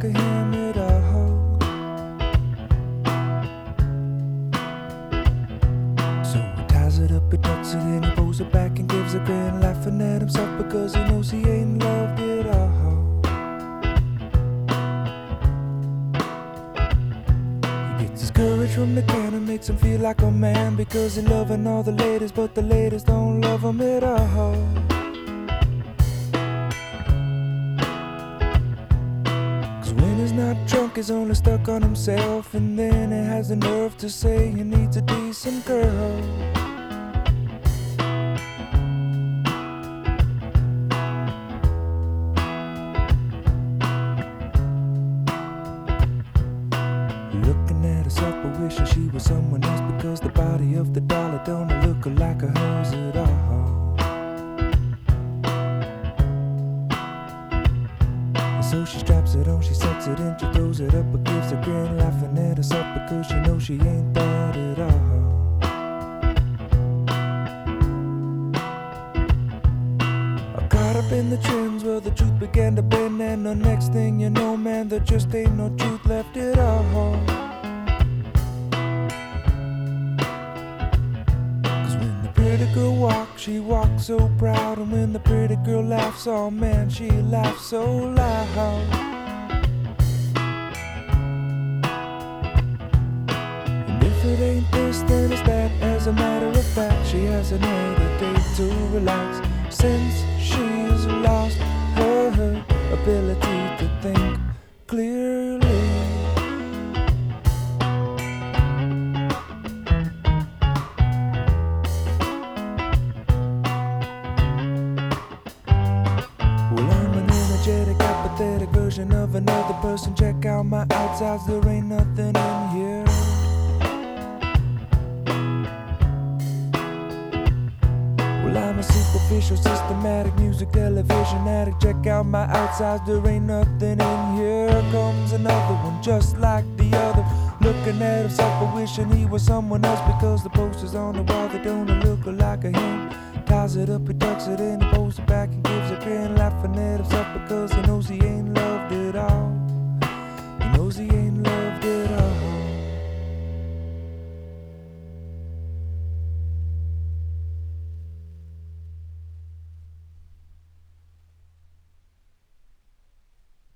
a him at all. So he ties it up, he tucks it in, he pulls it back and gives a grin, laughing at himself because he knows he ain't loved it all. He gets his courage from the can and makes him feel like a man, because he's loving all the ladies, but the ladies don't love him at all. Not drunk, he's only stuck on himself, and then he has the nerve to say he needs a decent girl. Looking at herself but wishing she was someone else, because the body of the dollar don't look like hers at all. So she straps it on, she sets it in, she throws it up, but gives a grin, laughing at herself because she knows she ain't that at all. I caught up in the trends, well the truth began to bend, and the next thing you know, man, there just ain't no truth left at all. Cause when the pretty girl walks, she walks so proud, and when the pretty girl laughs, oh man, she laughs so loud. And if it ain't this, then it's that. As a matter of fact, she hasn't had a day to relax since she's lost her ability to think clearly. Apathetic version of another person. Check out my outsides, there ain't nothing in here. Well, I'm a superficial, systematic music television addict. Check out my outsides, there ain't nothing in here. Comes another one just like the other, looking at himself but wishing he was someone else, because the posters on the wall, they don't look like a him. Ties it up, he tucks it in, he pulls it back and